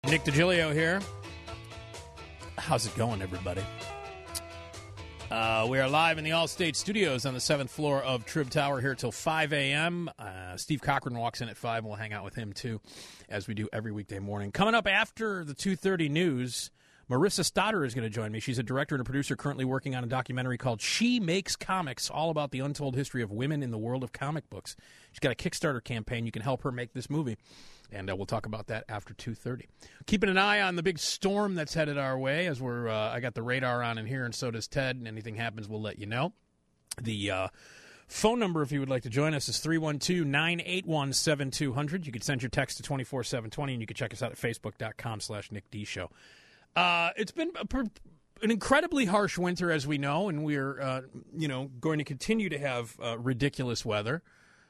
Nick DiGilio here. How's it going, everybody? We are live in the Allstate Studios on the 7th floor of Trib Tower here till 5 a.m. Steve Cochran walks in at 5. We'll hang out with him, too, as we do every weekday morning. Coming up after the 2:30 news, Marissa Stoddard is going to join me. She's a director and a producer currently working on a documentary called She Makes Comics, all about the untold history of women in the world of comic books. She's got a Kickstarter campaign. You can help her make this movie. And we'll talk about that after 2:30. Keeping an eye on the big storm that's headed our way as I got the radar on in here, and so does Ted. And anything happens, we'll let you know. The phone number, if you would like to join us, is 312-981-7200. You can send your text to 24720, and you can check us out at facebook.com/NickD Show. It's been an incredibly harsh winter, as we know, and we're going to continue to have ridiculous weather.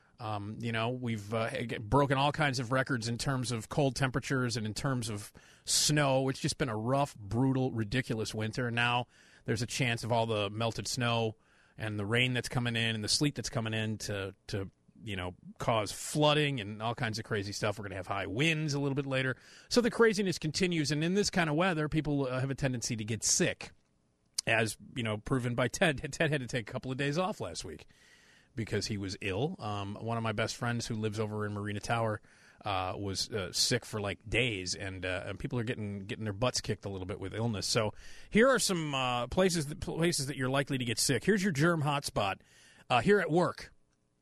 We've broken all kinds of records in terms of cold temperatures and in terms of snow. It's just been a rough, brutal, ridiculous winter. And now there's a chance of all the melted snow and the rain that's coming in and the sleet that's coming in to cause flooding and all kinds of crazy stuff. We're going to have high winds a little bit later. So the craziness continues. And in this kind of weather, people have a tendency to get sick, as, proven by Ted. Ted had to take a couple of days off last week because he was ill. One of my best friends who lives over in Marina Tower was sick for like days, and people are getting their butts kicked a little bit with illness. So here are some places that you're likely to get sick. Here's your germ hotspot here at work.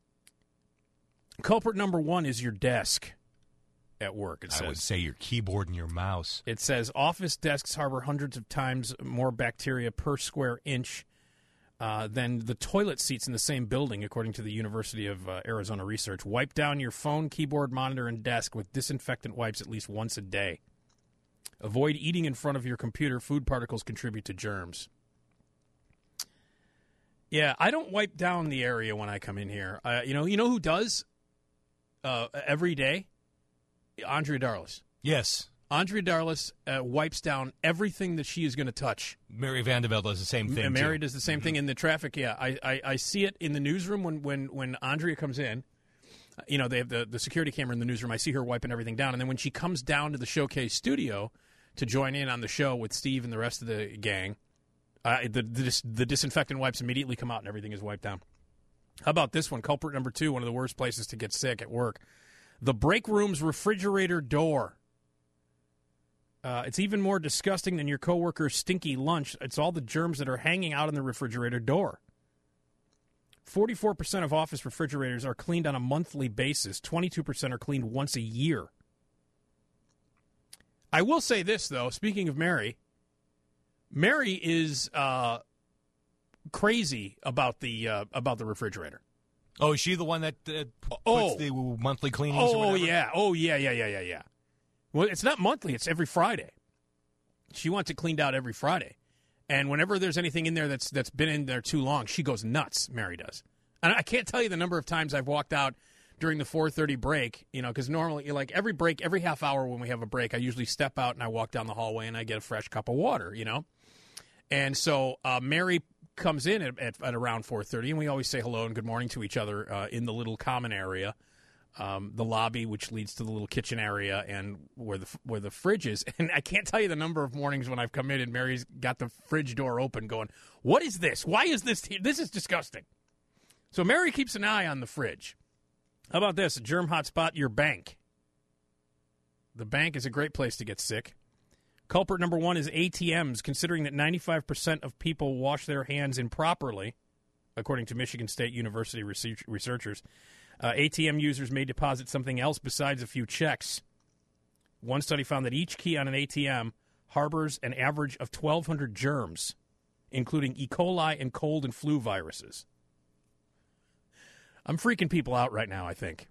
Culprit number 1 is your desk at work. It says, I would say your keyboard and your mouse. It says office desks harbor hundreds of times more bacteria per square inch than the toilet seats in the same building, according to the University of Arizona research. Wipe down your phone, keyboard, monitor, and desk with disinfectant wipes at least once a day. Avoid eating in front of your computer. Food particles contribute to germs. Yeah, I don't wipe down the area when I come in here. You know who does every day? Andrea Darlis. Yes. Andrea Darlis wipes down everything that she is going to touch. Mary Vanderbilt does the same thing, Mary does the same thing in the traffic, yeah. I see it in the newsroom when Andrea comes in. They have the security camera in the newsroom. I see her wiping everything down. And then when she comes down to the Showcase studio to join in on the show with Steve and the rest of the gang, the disinfectant wipes immediately come out and everything is wiped down. How about this one? Culprit number 2, one of the worst places to get sick at work. The break room's refrigerator door. It's even more disgusting than your coworker's stinky lunch. It's all the germs that are hanging out in the refrigerator door. 44% of office refrigerators are cleaned on a monthly basis. 22% are cleaned once a year. I will say this, though. Speaking of Mary is crazy about the refrigerator. Oh, is she the one that puts the monthly cleanings? Oh, yeah. Oh, yeah. Well, it's not monthly. It's every Friday. She wants it cleaned out every Friday. And whenever there's anything in there that's been in there too long, she goes nuts, Mary does. And I can't tell you the number of times I've walked out during the 4:30 break, because normally, like every break, every half hour when we have a break, I usually step out and I walk down the hallway and I get a fresh cup of water, And so Mary comes in at around 4:30, and we always say hello and good morning to each other in the little common area. The lobby, which leads to the little kitchen area, and where the fridge is. And I can't tell you the number of mornings when I've come in and Mary's got the fridge door open going, what is this? Why is this here? This is disgusting. So Mary keeps an eye on the fridge. How about this? A germ hotspot, your bank. The bank is a great place to get sick. Culprit number 1 is ATMs, considering that 95% of people wash their hands improperly, according to Michigan State University researchers. ATM users may deposit something else besides a few checks. One study found that each key on an ATM harbors an average of 1,200 germs, including E. coli and cold and flu viruses. I'm freaking people out right now, I think.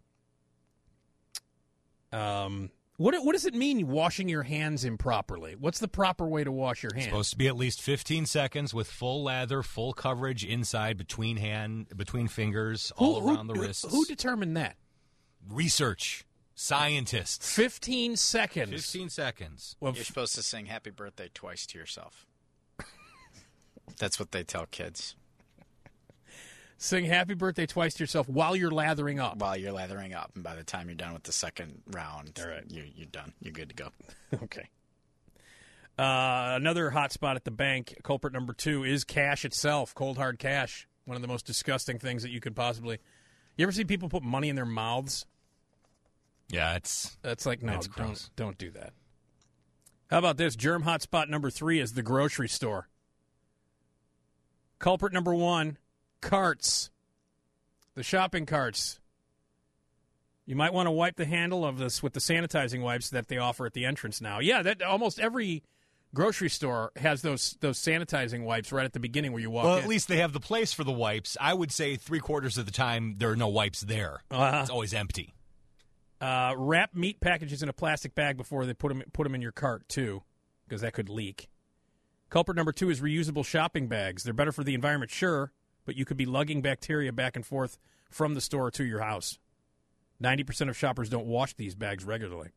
What does it mean, washing your hands improperly? What's the proper way to wash your hands? It's supposed to be at least 15 seconds with full lather, full coverage inside, between fingers, all around the wrists. Who determined that? Research. Scientists. 15 seconds. 15 seconds. Well, you're supposed to sing happy birthday twice to yourself. That's what they tell kids. Sing happy birthday twice to yourself while you're lathering up. While you're lathering up, and by the time you're done with the second round, All right. you're done. You're good to go. Okay. Another hot spot at the bank, culprit number 2, is cash itself, cold hard cash. One of the most disgusting things that you could possibly. You ever see people put money in their mouths? Yeah, it's That's like, no, That's gross. don't do that. How about this? Germ hotspot number 3 is the grocery store. Culprit number 1, carts. The shopping carts. You might want to wipe the handle of this with the sanitizing wipes that they offer at the entrance now. Yeah, that almost every grocery store has those sanitizing wipes right at the beginning where you walk in. Well, at least they have the place for the wipes. I would say 3/4 of the time there are no wipes there. It's always empty. Wrap meat packages in a plastic bag before they put them in your cart, too, because that could leak. Culprit number 2 is reusable shopping bags. They're better for the environment, sure, but you could be lugging bacteria back and forth from the store to your house. 90% of shoppers don't wash these bags regularly.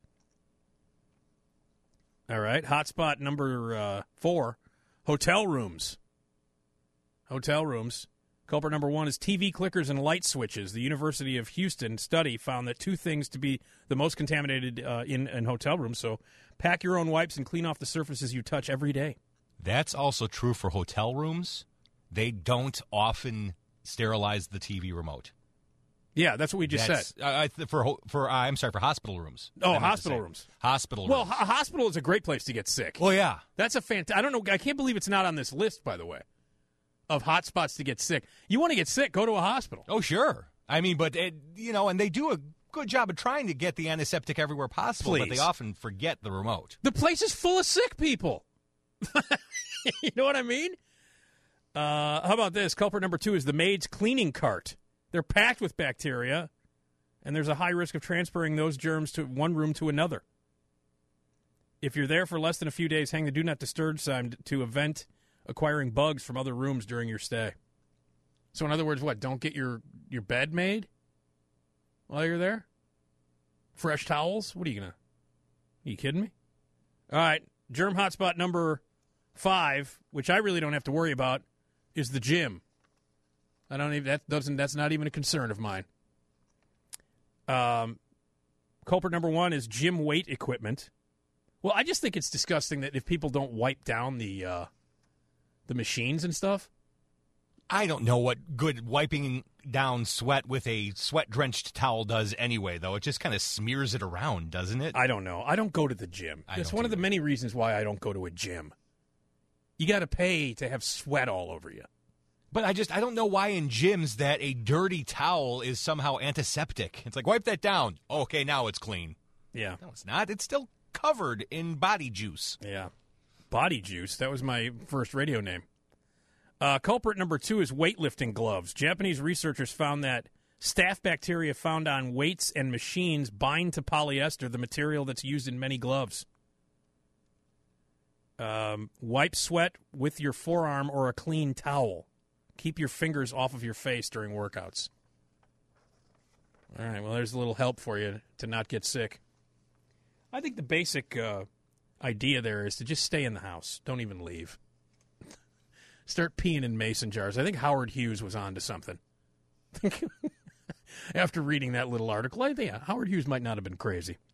All right, hotspot number 4, hotel rooms. Hotel rooms. Culprit number 1 is TV clickers and light switches. The University of Houston study found that 2 things to be the most contaminated in hotel rooms, so pack your own wipes and clean off the surfaces you touch every day. That's also true for hotel rooms. They don't often sterilize the TV remote. Yeah, that's what we just said. I'm sorry, for hospital rooms. Oh, hospital rooms. Hospital Well, rooms. a hospital is a great place to get sick. Well, yeah. That's a I don't know. I can't believe it's not on this list, by the way, of hot spots to get sick. You want to get sick, go to a hospital. Oh, sure. I mean, but, and they do a good job of trying to get the antiseptic everywhere possible, but Please. they often forget the remote. The place is full of sick people. You know what I mean? How about this? Culprit number 2 is the maid's cleaning cart. They're packed with bacteria, and there's a high risk of transferring those germs to one room to another. If you're there for less than a few days, hang the Do Not Disturb sign to prevent acquiring bugs from other rooms during your stay. So, in other words, what? Don't get your bed made while you're there? Fresh towels? What are you going to... Are you kidding me? All right, germ hotspot number 5, which I really don't have to worry about, is the gym. I don't even that's not even a concern of mine. Culprit number 1 is gym weight equipment. Well, I just think it's disgusting that if people don't wipe down the machines and stuff. I don't know what good wiping down sweat with a sweat-drenched towel does anyway, though. It just kind of smears it around, doesn't it? I don't know. I don't go to the gym. It's one of the many reasons why I don't go to a gym. You got to pay to have sweat all over you. But I don't know why in gyms that a dirty towel is somehow antiseptic. It's like, wipe that down. Okay, now it's clean. Yeah. No, it's not. It's still covered in body juice. Yeah. Body juice. That was my first radio name. Culprit number 2 is weightlifting gloves. Japanese researchers found that staph bacteria found on weights and machines bind to polyester, the material that's used in many gloves. Wipe sweat with your forearm or a clean towel. Keep your fingers off of your face during workouts. All right, well, there's a little help for you to not get sick. I think the basic idea there is to just stay in the house. Don't even leave. Start peeing in mason jars. I think Howard Hughes was on to something. After reading that little article, I think Howard Hughes might not have been crazy.